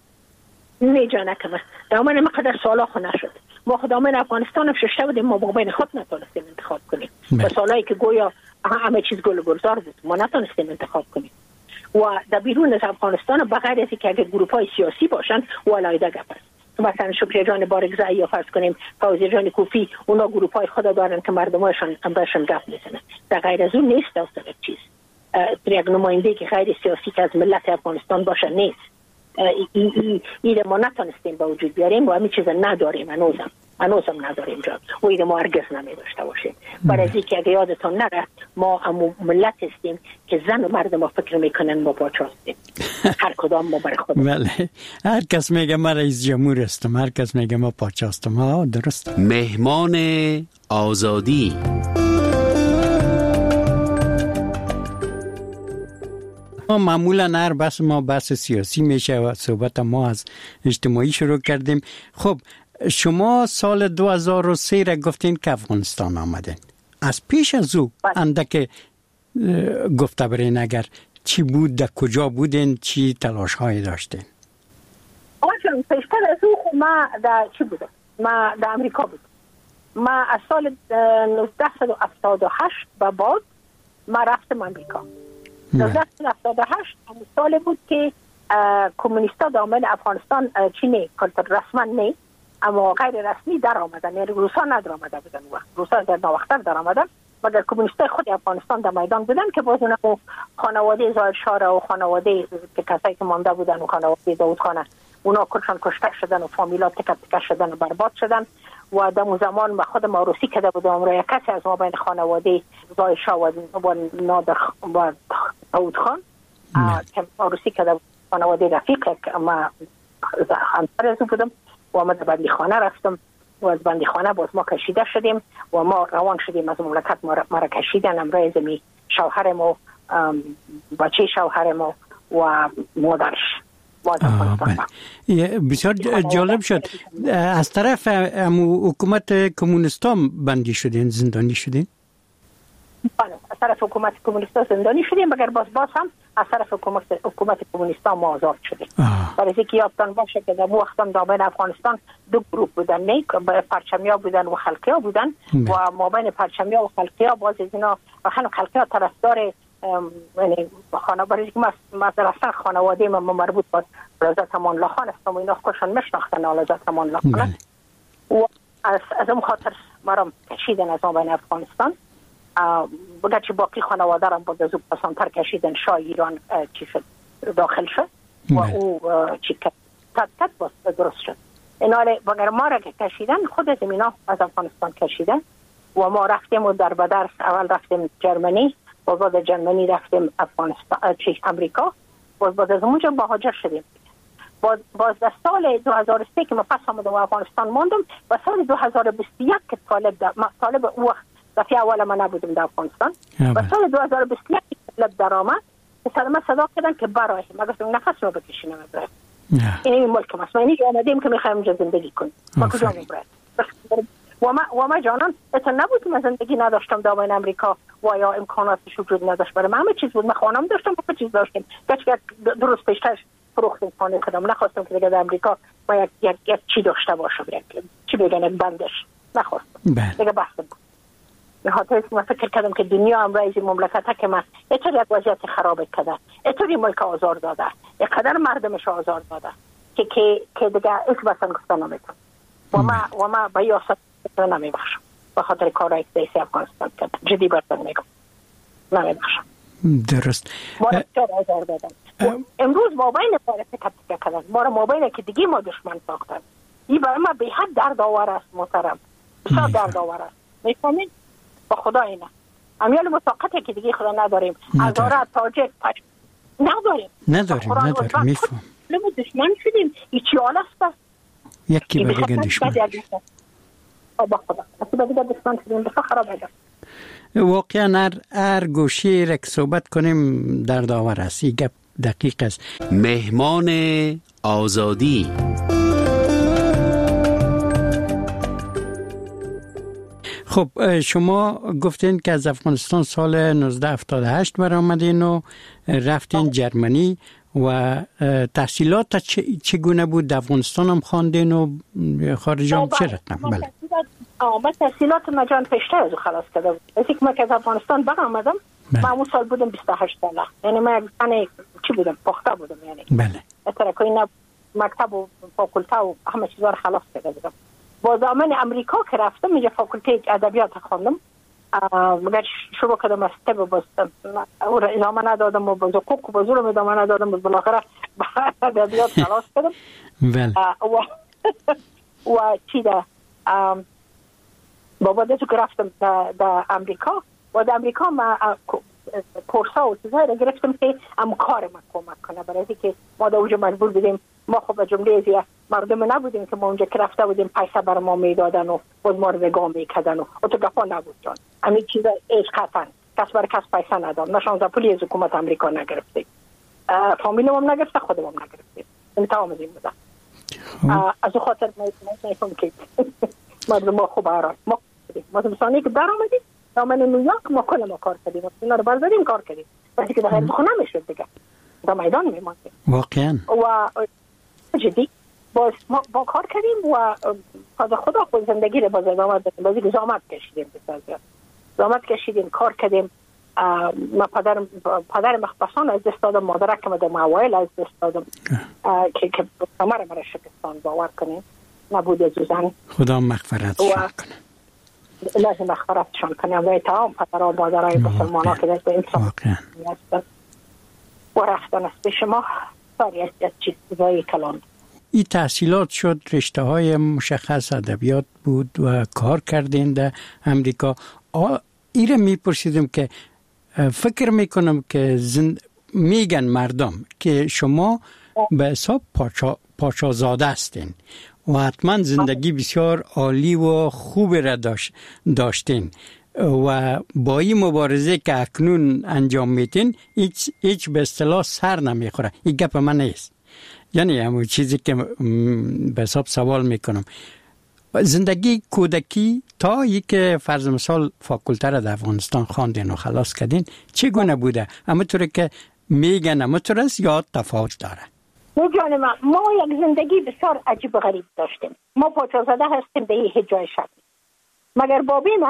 نه جانه که دامن ما قدر سالا خو نشد. ما خدامن افغانستان هم ششته بودیم ما با بین خود نتونستیم انتخاب کنیم. با سالایی که گویا همه چیز گل گلزار بود ما نتونستیم انتخاب کنیم. و در بیرون از افغانستان بغیر از اینکه اگه گروه های سیاسی باشن ولایده گپ است. مثلا شکری جان بارگزایی یا فرض کنیم فوزی جان کوفی اونا گروه های خود دارن که مردمشون هم بهشون گپ میزنن. در غیر از اون نیست اصلا چیز. یک نماینده که غیر سیاسی که از ملت افغانستان باشه نیست. این این ما نتونستیم با وجود بیاریم و همین چیز نداریم هنوزم هنوزم نداریم جان و این ما هرگز نمی‌داشته باشیم. برای اینکه اگه یادتون نره ما هم ملت هستیم که زن و مرد ما فکر میکنن ما پاچا هستیم. هر کدام ما برای خود. بله هر کس میگه ما رئیس جمهور هستم هر کس میگه ما پاچا هستم. ها درست. مهمان آزادی ما معمولا هر بحث ما بحث سیاسی میشه و صحبت ما از اجتماعی شروع کردیم. خب شما سال دو هزار و سه را گفتین که افغانستان آمدین. از پیش از او اندک گفته برین اگر چی بود در کجا بودین چی تلاش هایی داشتین؟ آجان پیشتر از او ما در چی بودم؟ ما در امریکا بودم. ما از سال نوزده هفتاد و هشت به بعد ما رفتم امریکا. نوزده هفتاد و هشت همون سال بود که کمونیستا دامن افغانستان چی نه رسما نه اما غیر رسمی در آمدن یعنی روسا ندر آمده بودن وقت روسا در نواختر در آمدن مگر کمونیستای خود افغانستان در میدان بودن که باز اونها خانواده ظاهر شاه و خانواده که کسایی که مانده بودن و خانواده داود خانه اونا کلشان کشته شدن و فامیلات تکه تکه شدن و برباد شدن و در اون زمان ما خود ما روسی کرده بودم را یک کسی از ما بین خانواده ظاهر شاه و نادر و داود خان که روسی کرده خانواده رفیق که ما همسر از بودم و ما در بندی خانه رفتم و از بندی خانه باز ما کشیده شدیم و ما روان شدیم از مملکت ما را کشیدن امرای زمی شوهرم و بچه شوهرم و مادرش بسیار جالب شد. از طرف حکومت کمونیستان بندی شدین زندانی شدین؟ بله از طرف حکومت کمونیستان زندانی شدیم مگر باز باز هم از طرف حکومت حکومت کمونیستان ما آزاد شدیم. برای اینکه یادتان باشه که در وقتم دامن افغانستان دو گروه بودن نه پرچمیا بودن و خلقیا بودن و ما بین پرچمیا و خلقیا باز از اینا و خلقیا طرفدار یعنی خانواده که مثلا خانواده ما مربوط به حضرت امان الله خان است و اینا خودشون میشناختن حضرت امان الله خان و از از اون خاطر مرا کشیدن از آن افغانستان. بگرچه باقی خانواده را با دزوب پسانتر کشیدن شاه ایران چی شد داخل شد و او چی کت کت باز درست شد. ایناله بگر ما را که کشیدن خود زمینا از افغانستان کشیدن و ما رفتیم و در بدر اول رفتیم جرمنی و بعد جرمنی رفتیم افغانستان چی امریکا و بعد از اونجا مهاجر شدیم. باز باز در سال دو هزار و سه که ما پس آمدم و افغانستان ماندم و سال دو هزار و بیست و یک که طالب در طالب او وقت دفعه اول ما نبودم در افغانستان و سال دو هزار و بیست و یک که طالب در آمد سلام صدا کردن که برای ما گفتم نفس رو بکشیم برای این ملک ما ما اینجا آمدیم که میخوایم اینجا زندگی کنیم ما کجا میبرد و ما و ما جانان اصلا نبود که زندگی نداشتم در این امریکا و یا امکاناتش وجود نداشت برای من همه چیز بود. من خانم داشتم همه چیز داشتم گچ درست پیشتر فروختم خانه خودم نخواستم که دیگه در امریکا با یک یک, یک چی داشته باشم یک چی بگن یک بندش نخواستم دیگه بحثم بود. به خاطر اینکه من فکر کردم که دنیا امروز مملکت که من اینطور یک وضعیت خراب کرده اینطوری ملک آزار داده اینقدر مردمش آزار داده که که که دیگه هیچ بسن گفتن نمیتونم و ما و ما با یاست نمیبخشم به خاطر کارهای که دیسی افغانستان کرده جدی برتن میگم نمیبخشم. درست ما را آزار دادن امروز موبایل باره تکت تکت کردن ما را موبایل که دیگه ما دشمن ساختن این برای ما به حد درد آور است محترم بسیار درد آور است میفهمین با خدا اینا امیال مساقطه که دیگه خدا نداریم ازاره تاجک پش نداریم نداریم نداریم میفهم لما دشمن شدیم ایچی آل است یکی به دیگه دشمن با خدا اصلا به دیگه دشمن شدیم بسا خراب هدف واقعا هر, هر گوشی را که صحبت کنیم در داور است این گپ دقیق است. مهمان آزادی خب شما گفتین که از افغانستان سال نوزده هفتاد و هشت برآمدین و رفتین جرمنی و تحصیلات چگونه بود؟ در افغانستان هم خواندین و خارج هم چه رقم؟ بله من تحصیلات مجان پیشتر از خلاص کرده بود. از اینکه من که از افغانستان برآمدم من اون سال بودم بیست و هشت ساله یعنی من چی بودم پخته بودم یعنی بله اترکوی نه مکتب و فاکولته و همه چیزا رو خلاص کرده بودم. با زمان امریکا که رفتم اینجا فاکولته ادبیات خواندم مگر شروع کردم از طب بستم او را ادامه ندادم و باز حقوق و بازور ادامه ندادم و بالاخره ادبیات خلاص کردم و و چی ده با بعد تو که رفتم در امریکا و در امریکا ما کورسا و چیزهای را گرفتم که هم کار ما کمک کنه برای اینکه ما در اونجا مجبور بودیم ما خب به جمله ازی مردم نبودیم که ما اونجا که رفته بودیم پیسه بر ما میدادن و باز ما رو نگاه میکردن و اتفاقا نبود جان همین چیزا ایش قطعا کس برای کس پیسه نداد نشان از پولی از حکومت امریکا نگرفته فامیلم هم نگرفته خودم هم نگرفته این تمام از این بوده از اون خاطر میفهم که مردم ما خوب آراد ما ما دوستانی که در آمدیم دامن نیویورک ما کل ما کار کردیم اینا رو برداریم کار کردیم وقتی که در غیر خونه میشد دیگه در میدان میماندیم واقعا و جدی با با کار کردیم و از خدا خود زندگی رو باز ادامه دادیم بازی که زحمت کشیدیم بسیار زحمت کشیدیم کار کردیم ما پدر پدر مختصان از دست دادم مادر که مدام اوایل از دست دادم که که تمام مرا شکستان باور کنیم نبود از زن خدا مغفرتشان کنه لازم مغفرتشان کنه و تمام پدر و مادرای مسلمان‌ها که دست انسان و رفتن از پیش ما ساری از چیزهای کلان این تحصیلات شد رشته های مشخص ادبیات بود و کار کردین در امریکا. ایره میپرسیدم که فکر میکنم که زند... میگن مردم که شما به حساب پاچا... پاچازاده هستین و حتما زندگی بسیار عالی و خوب را داشت... داشتین و با این مبارزه که اکنون انجام میتین هیچ, هیچ به اصطلاح سر نمیخوره. این گپ من نیست، یعنی همون چیزی که به حساب سوال میکنم زندگی کودکی تا یک که فرض مثال فاکولته را در افغانستان خواندین و خلاص کردین چگونه بوده؟ اما طوری که میگن اما طور است یا تفاوت داره؟ نه جان ما ما یک زندگی بسیار عجیب و غریب داشتیم. ما پاچازاده هستیم به هیچ جای شد مگر بابی ما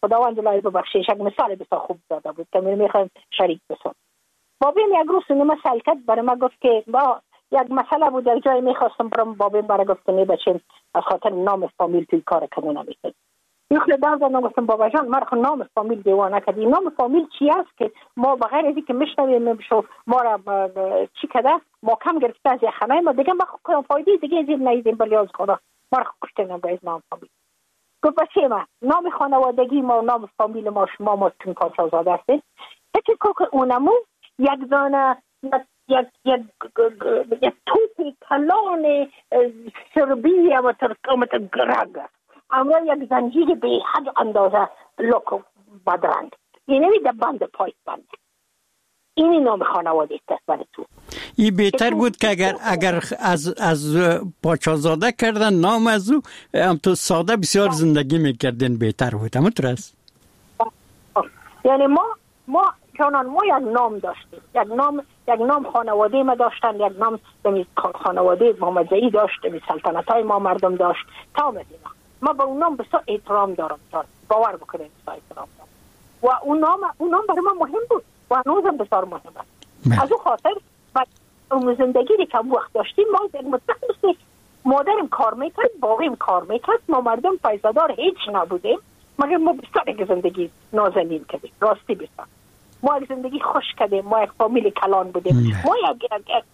خداوند لای ببخشیش یک مثال بسیار خوب داده بود که من میخوام شریک بشم. بابیم یک روز سینما سلکت برای من گفت که با یک مسئله بود یک جای میخواستم برم، بابیم برای گفت نه بچین از خاطر نام فامیل توی کار کنه نمیتونم. یخله دار زدم گفتم بابا جان ما رو نام فامیل دیوانه کردی. نام فامیل چی است که ما بغیر از اینکه میشنویم شو ما را چی کده ما کم گرفته از خانه ما دیگه ما کنم فایده دیگه از این نیدیم بلیاز خدا ما رو کشتنم به نام فامیل. گفت بچه ما نام خانوادگی ما نام فامیل ما شما ما تون کارشازاده هستیم. فکر کن که اونمو یک دانه یک یک یک توپی کلان سربی و ترکمت گرگ اما یک زنجیر به حد اندازه لوکو بدرنگ اینوی در بند پایت بند اینی نام خانواده است برای تو. این بهتر بود که اگر اگر از از پاچازاده کردن نام از او هم تو ساده بسیار زندگی میکردن بهتر بود. اما تو راست یعنی ما ما چونان ما یک نام داشتیم، یک نام یک نام خانواده ما داشتن، یک نام دمی خانواده محمدزئی داشت، دمی سلطنت های ما مردم داشت تا مدینه. ما به اون نام بسیار احترام دارم دارم باور بکنید بسیار احترام دارم و اون نام اون نام برای ما مهم بود و هنوزم بسیار مهم است. از اون خاطر و اون زندگی که وقت داشتیم ما مطمئن مادرم کار میکرد، باقیم کار میکرد، ما مردم پیسه‌دار هیچ نبودیم مگر ما بسیار یک زندگی نازنین کردیم. راستی بسیار ما یک زندگی خوش کردیم، ما یک فامیل کلان بودیم. ما یک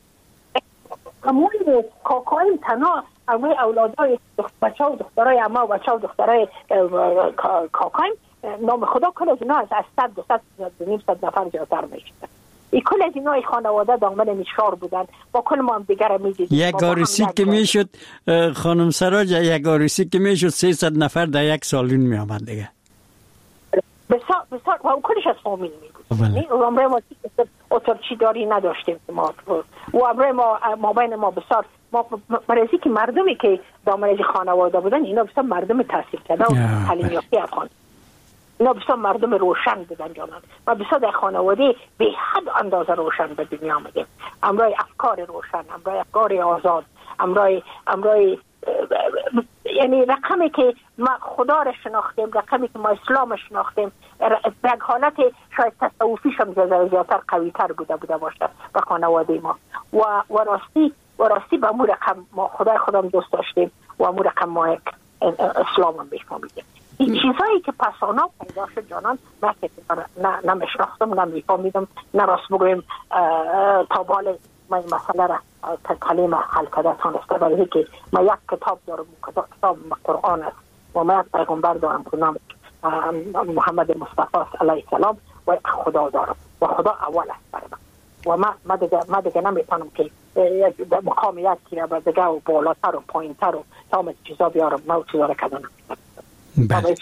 همون کاکایم تنها همه اولادای بچه و دخترای اما و بچه و دخترای کاکایم نام خدا کل از اینا از صد دو صد نیم صد نفر جاتر میشد. این کل از اینا خانواده دامن میشار بودن با کل ما هم دیگر میدیدیم. یک عروسی که میشد خانم سراج یک عروسی که میشد سیصد نفر در یک سالون می آمد دیگه. بسیار بسیار و کلش از فامیل می بود. و امروز ما اترچی داری نداشتیم ما و امروز ما ما بین ما بسیار ما برای که مردمی که دامنه خانواده بودن اینا بسیار مردم تحصیل کرده و تعلیم یافته افغان، اینا بسیار مردم روشن بودن جانان. ما بسیار در خانواده به حد اندازه روشن به دنیا آمدیم. امروز افکار روشن، امروز افکار آزاد، امروز امروز یعنی رقمی که ما خدا را شناختیم، رقمی که ما اسلام شناختیم در حالت شاید تصوفی شم زیادتر قوی تر بوده بوده باشه به خانواده ما و و راستی و راستی به امور رقم ما خدای خودم دوست داشتیم و امور رقم ما یک اسلام هم بفهمیدیم. این چیزایی که پسانا پیدا شد جانان من نه نمیشناختم نمیفهمیدم نه راست بگویم تا بال من مسئله را کلمه حل کرده تانسته برای که من یک کتاب دارم کتاب قرآن است و من یک پیغمبر دارم که نام محمد مصطفی علیه السلام و خدا دارم و خدا اول است برای من و من ما دیگه ما دیگه نمیتونم که در مقام یکی را به دیگه و بالاتر و پایینتر و تمام چیزا بیارم. من چیزا را کردن بله.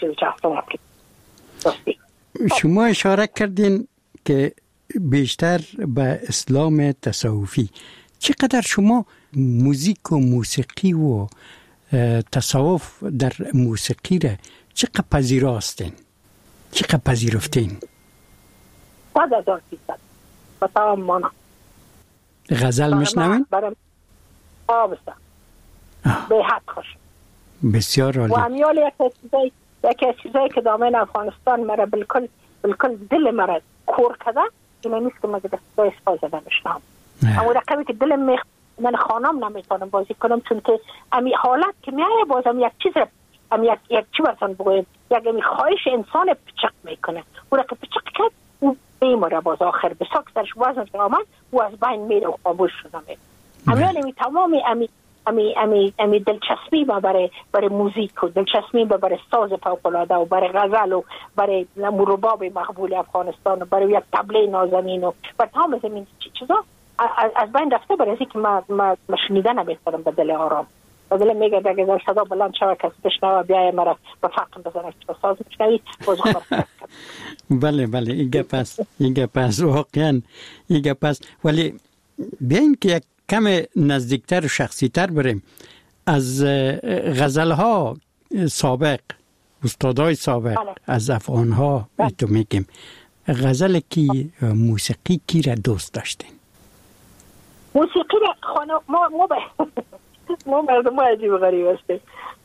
شما اشاره کردین که بیشتر به اسلام تصوفی، چقدر شما موزیک و موسیقی و تصوف در موسیقی را چقدر پذیراستین، چقدر پذیرفتین؟ صد هزار فیصد به تمام مانا. غزل میشنوین؟ آه بسیار به حد خوش بسیار عالی. و امیال یک چیزایی یکی از چیزایی که دامن افغانستان مرا بالکل بالکل دل مرا کور کرده اینه نیست که من دیگه صدای ساز نمیشنم. اما رقمی که دلم میخ من خانم نمیتونم بازی کنم چون که امی حالت که میایه بازم یک چیز ام یک یک چی برسان بگویم یک امی خواهش انسان پچق میکنه و رقم پچق کرد او بیماره باز آخر بساک سرش وزنش آمد و از بین میره و خاموش شده میره. امیال امی تمامی امی امی امی امی دلچسبی ما برای برای موزیک و دلچسبی ما برای ساز فوق‌العاده و برای غزل و برای رباب مقبول افغانستان و برای یک طبله نازنین و برای تمام زمین چیزا از بین رفته. برای اینکه ما ما شنیدن نمی‌تونم به دل آرام و دل میگه اگه در صدا بلند شوه کسی بشنوه بیای مرا به فقم بزنه که ساز میشنوی باز خبر. بله بله این گپ است، این گپ است واقعا این گپ است. ولی بیاین که یک کم نزدیکتر و شخصیتر بریم از غزل‌ها سابق، استادای سابق بله. از افغان‌ها بله. تو میگیم غزل کی موسیقی کی را دوست داشتین؟ موسیقی را خانه ما ما به ما مردم عجیب غریب هستیم.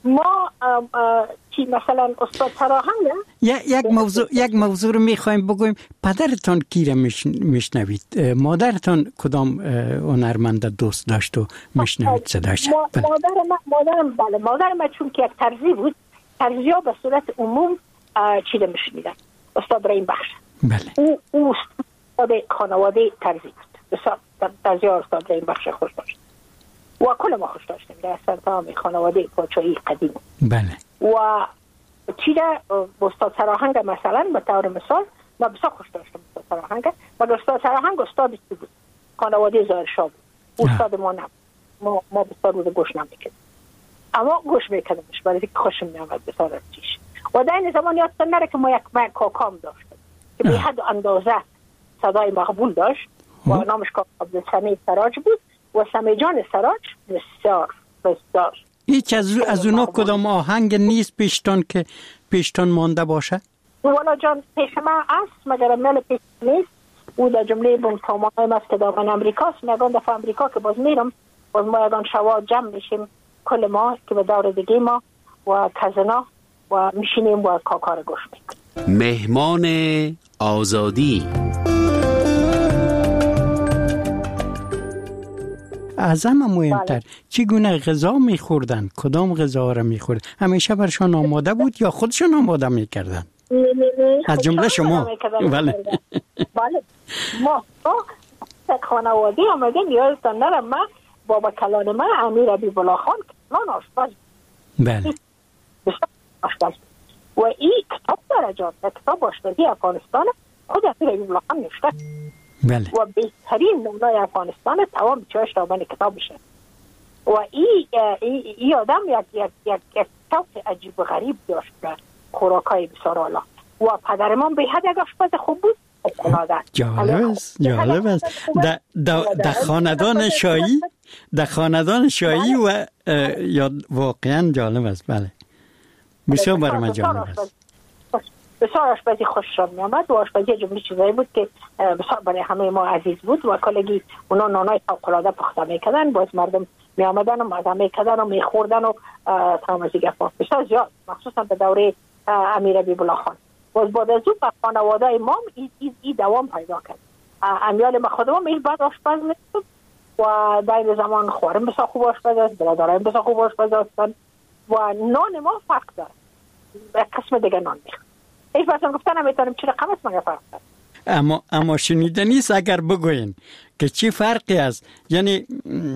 ما چی مثلا استاد سراهنگ یک موضوع یک موضوع رو میخوایم بگویم. پدرتان کی را میشنوید؟ مادرتان کدام هنرمند دوست داشت و میشنوید صداش؟ مادر من مادرم بله مادر من چون که یک ترزی بود، ترزی‌ها به صورت عموم چی را میشنیدن؟ استاد رحیم بخش. بله. او او استاد خانواده ترزی بود. بسیار ترزی استاد رحیم بخش خوش داشت. و کل ما خوش داشتیم در سرطان خانواده پاچایی قدیم. بله. و چی را استاد سراهنگ مثلا به طور مثال ما بسیار خوش داشتم استاد سراهنگ. مگر استاد سراهنگ استاد بود، خانواده ظاهرشاه بود، استاد ما نبود. ما ما بسیار بود گوش نمیکردیم، اما گوش میکردمش برای که خوشم میامد بسیار از چیش. و در این زمان یادتون نره که ما یک من کاکام داشتیم که به حد اندازه صدای مقبول داشت و نامش کاکا عبدالسمیع سراج بود و سمیع جان سراج بسیار بسیار. هیچ از از اونا کدام آهنگ نیست پیشتان که پیشتان مانده باشه؟ والا جان پیش من است مگر مل پیش نیست. او در جمله بمتامانه است که دامن امریکاست. میگن دفعه امریکا که باز میرم باز ما یکان شوا جمع میشیم کل ما که به دور دیگه ما و کزنا و میشینیم و کاکار گوش میکنیم. مهمان آزادی. از همه مهمتر چگونه غذا میخوردن؟ کدام غذا را میخوردن؟ همیشه برشان آماده بود یا خودشون آماده میکردن؟ از جمله شما؟ بله. بله. ما خانواده آمدیم یادتان نرم من بابا کلان من امیر حبیب الله خان کلان آشپز. بله. آشپز. و این کتاب داره جان، کتاب آشپزی افغانستان خود امیر حبیب الله خان نوشته. بله. و بهترین نمونای افغانستان تمام چهش دامن کتابشه. و این ای, ای آدم یک یک یک یک کتاب عجیب و غریب داشت در خوراکای بسیار اعلی. و پدرمان به حد یک آشپز خوب بود. جالب است، جالب است. در خاندان شاهی در خاندان شاهی و یا واقعا جالب است. بله. بسیار برای من جالب است. بسیار آشپزی خوشم میامد و آشپزی جمعی چیزایی بود که بسیار برای همه ما عزیز بود و کلگی اونا نانای فوق‌العاده پخته میکردن، باز مردم میامدن و مزه میکردن و میخوردن و تمازی گفت بسیار زیاد مخصوصا به دوره امیر حبیب الله خان. باز بعد از اون خانواده امام این ای, ای دوام پیدا کرد. امیال ما خودم این بعد آشپز میشد و در این زمان خوارم بسیار خوب آشپز است، برادران بسیار خوب آشپز هستند و نان ما فرق داره. یک قسم دیگه نان میخواد. ایش باشم گفتن نمیتونم چی رقم است مگه فرق داره. اما اما شنیده نیست اگر بگوین که چی فرقی است، یعنی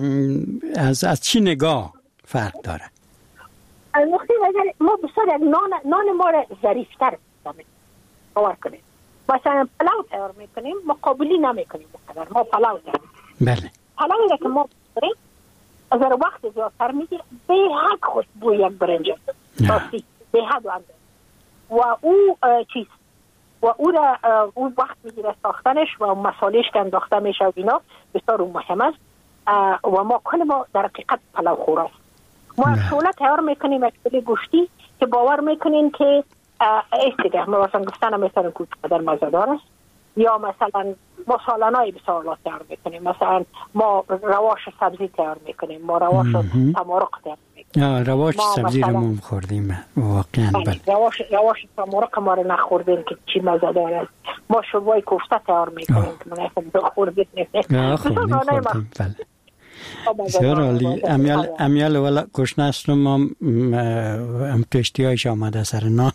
از از چی نگاه فرق داره؟ نقطه نظر ما بسیار نان نان ما را ظریفتر باور کنیم. مثلا پلاو تیار میکنیم مقابلی نمیکنیم بقدر ما پلاو تیار بله. پلاوی را که ما بسیاریم از وقت زیادتر میگیر به حد خوشبو یک برنج راستی به حد و اندازه و او چیز و او را او وقت میگیره ساختنش و مسالهش که انداخته میشه و اینا بسیار مهم است و ما کل ما در حقیقت پلاو خوراست. ما شوله تیار میکنیم یک پلی گوشتی که باور میکنین که ایست دیگه ما مثلا گفتن میتونیم که قدر مزدار است یا مثلا ما سالانای بسیار تیار میکنیم، مثلا ما رواش سبزی تیار میکنیم، ما رواش تمارق تیار میکنیم. رواش سبزی رو ما خوردیم واقعا. بله. رواش رواش تمارق ما رو نخوردیم که چی مزدار است. ما شوربای کوفته تیار میکنیم که من نخوردیم خوردیم. نه خوردیم خوردیم. بله. بسیار عالی. امیال امیال ولی گشنه است ما هم کشتی هایش آمده سر نان.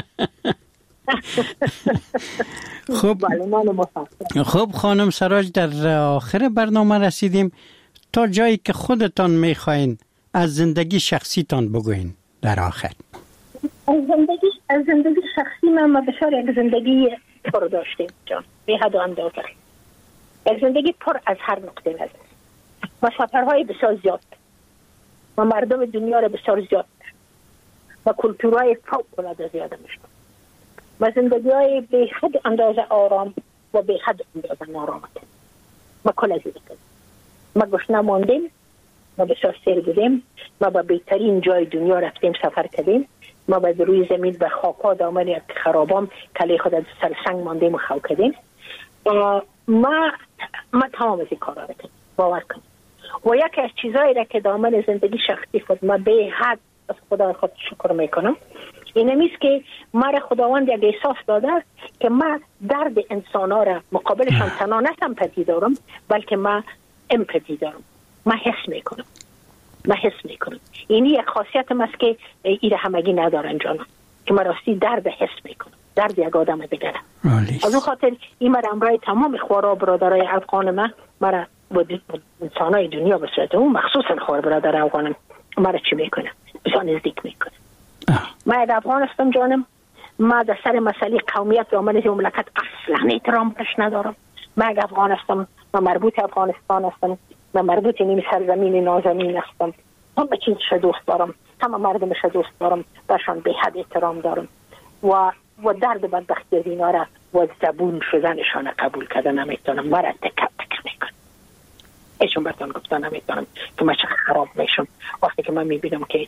خب خب خانم سراج در آخر برنامه رسیدیم. تا جایی که خودتان میخواین از زندگی شخصیتان بگوین در آخر. از زندگی از زندگی شخصی من ما بسیار یک زندگی پر داشتیم جان به حد و اندازه. یک زندگی پر از هر نقطه نظر. ما سفرهای بسیار زیاد و مردم دنیا را بسیار زیاد و کلتورهای فوق‌العاده زیاده میشن و زندگی های به حد اندازه آرام و به حد اندازه نارامت. ما کل از این کردیم. ما گشنه ماندیم، ما بسیار سیر بودیم، ما به بهترین جای دنیا رفتیم سفر کردیم، ما به روی زمین به خاکا دامن یک خرابام کلی خود از سر سنگ ماندیم و خو کردیم. ما ما تمام از این کارا را کردیم باور کنیم. و یکی از چیزایی را که دامن زندگی شخصی خود ما به حد از خدای خود شکر میکنم. اینمیست که مرا خداوند یک احساس داده که من درد انسان‌ها را مقابلشان تنها نتم پدید دارم، بلکه من امپاتی دارم. من حس میکنم. من حس میکنم. این یک خاصیت است که ایره همگی ندارن جانم، که من راستی درد حس میکنم. درد یک آدم دیگره. از اون خاطر این مرا امرای تمام خوارا برادرای افغان من مرا با انسانای دنیا به صورت اون مخصوصا خوار برادر افغانم مرا چی میکنه؟ بسیار نزدیک میکنه. من در افغان هستم جانم. من در سر مسئله قومیت و آمد مملکت اصلا احترام برش ندارم. من افغان هستم، من مربوط افغانستان هستم، من مربوط نیم سرزمین نازنین هستم. همه چیزش دوست دارم، همه مردمش دوست دارم، برشان به حد احترام دارم و و درد بدبختی از اینا را و زبون شدنشان قبول کردن نمیتونم. مرا تکه تکه میکنم. ایشون براتون گفتن نمیتونم که من چقدر خراب میشم وقتی که من میبینم که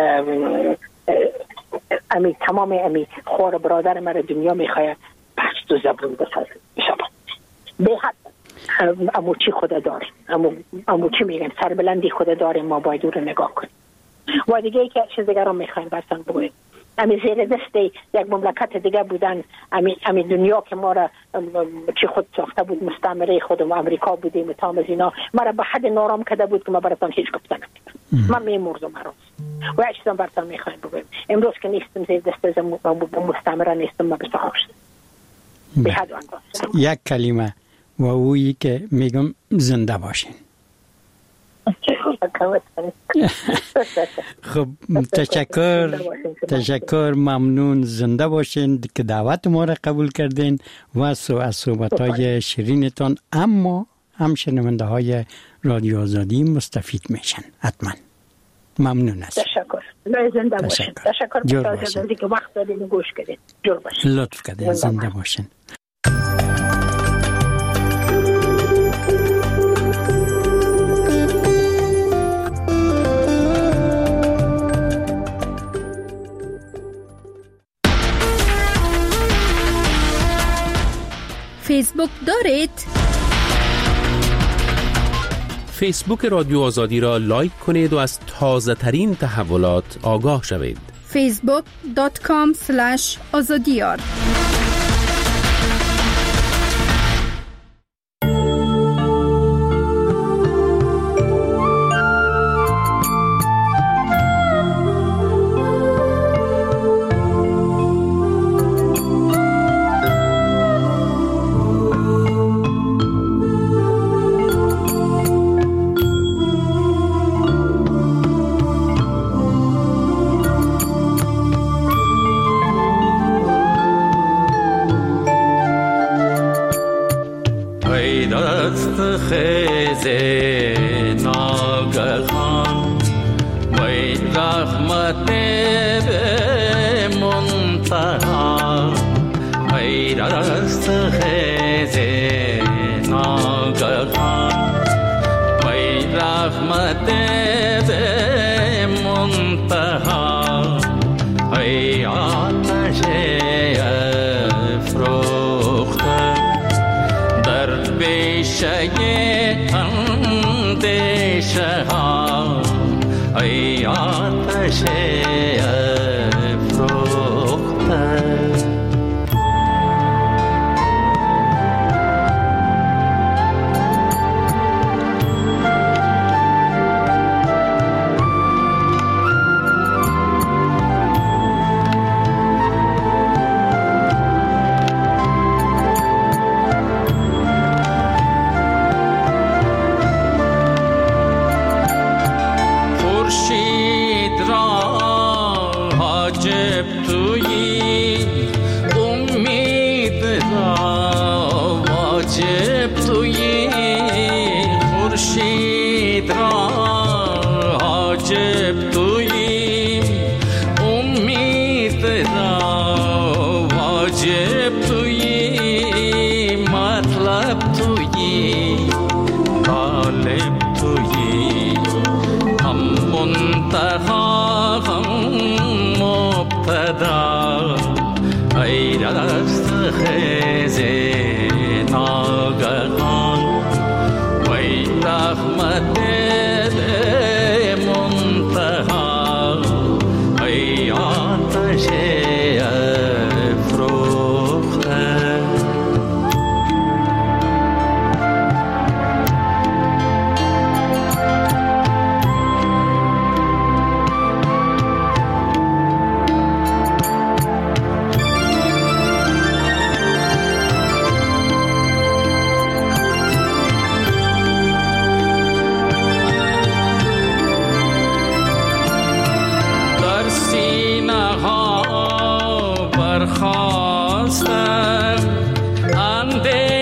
امی تمام امی خوار برادر مرا دنیا میخواه پست و زبون بسازه. به حد امو چی خود داره، امو, امو چی میگن سربلندی خود داره، ما باید رو نگاه کنیم. و دیگه ای که چیز دیگر رو میخوایم برسان بگویم. امی زیر دست یک مملکت دیگه بودن، امی, امی دنیا که ما را چی خود ساخته بود، مستعمره خودم امریکا بودیم و تام از اینا ما را به حد نارام کرده بود که ما براتان هیچ گفتن نمیدونم. من میمردم مراز و یک چیزم براتان میخوایم بگویم. امروز که نیستم زیر دست از مستعمره نیستم، ما بسته هاشتم به حد اندازه. یک کلمه و اویی که میگم زنده باشین. خب تشکر تشکر ممنون، زنده باشین که دعوت ما را قبول کردین و از صحبت های شیرینتان. اما هم شنونده های رادیو آزادی مستفید میشن حتما. ممنون است. تشکر. زنده باشین. تشکر بسیار که وقت دادین گوش کردین. جور باشین. لطف کردین. زنده باشین. فیسبوک دارید؟ فیسبوک رادیو آزادی را لایک کنید و از تازه ترین تحولات آگاه شوید. فیسبوک دات کام اسلش آزادیار.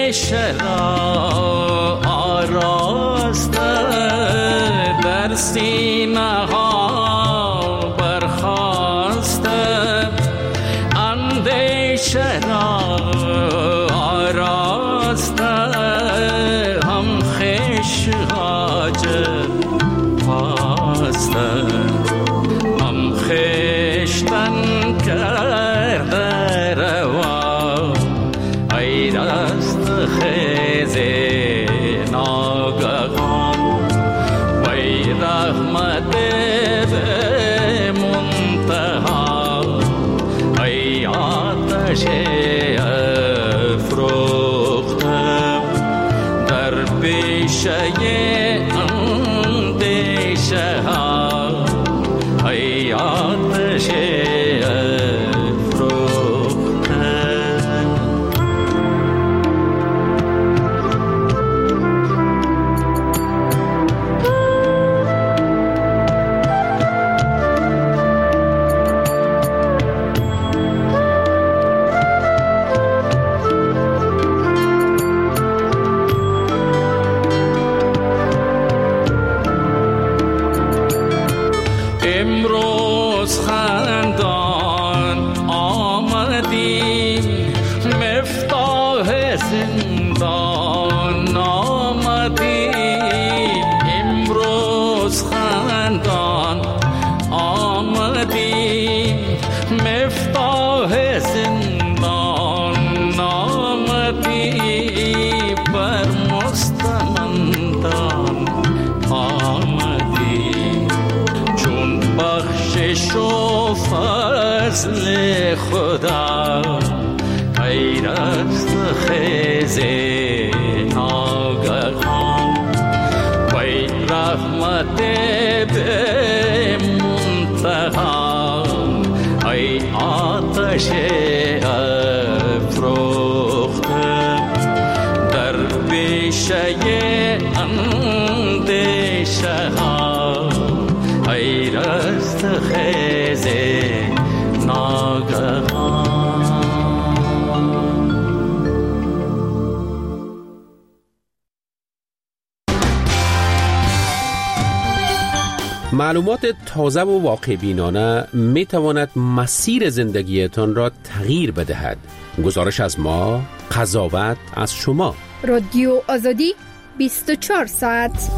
اندیشه را آراسته در سینه ها برخاسته اندیشه را آراسته هم خیش حاجر پاسته هم خیشتن کرده روا ای راست خیز ناگهان وی رحمت به منتها ای آتش افروخته در پیشه اندیشه ها ای آتش فضل خدا ای راست خیز ناگهان وی رحمت به منتها ای آتش افروخته در پیشه اندیشه ها ای راست خیز معلومات تازه و واقع بینانه می تواند مسیر زندگیتان را تغییر بدهد. گزارش از ما، قضاوت از شما. رادیو آزادی بیست و چهار ساعت.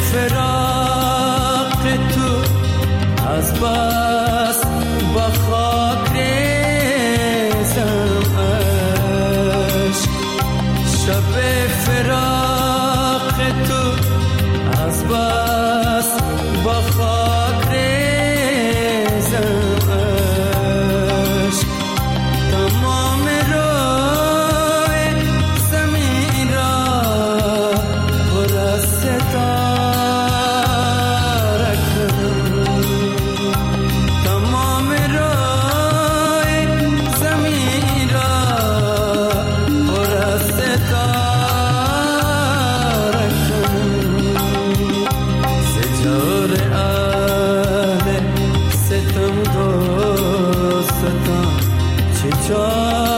فراق تو از بس با خاک ریزم عشق شب فراق تو از بس با خاک ریزم عشق تمام روی زمین را پر از ستاره کنم تمام روی زمین را پر از ستاره کنم ز جور اهل ستم دوستان چه جا